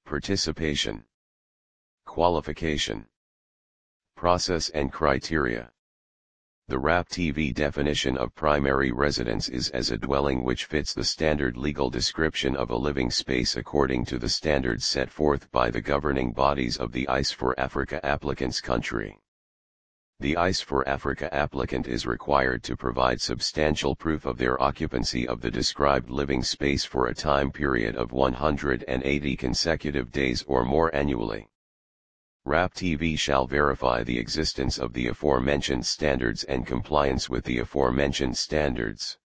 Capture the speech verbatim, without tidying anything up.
Participation. Qualification. Process and criteria. The R A P T V definition of primary residence is as a dwelling which fits the standard legal description of a living space according to the standards set forth by the governing bodies of the I C E for Africa applicant's country. The I C E for Africa applicant is required to provide substantial proof of their occupancy of the described living space for a time period of one hundred eighty consecutive days or more annually. R A P T V shall verify the existence of the aforementioned standards and compliance with the aforementioned standards.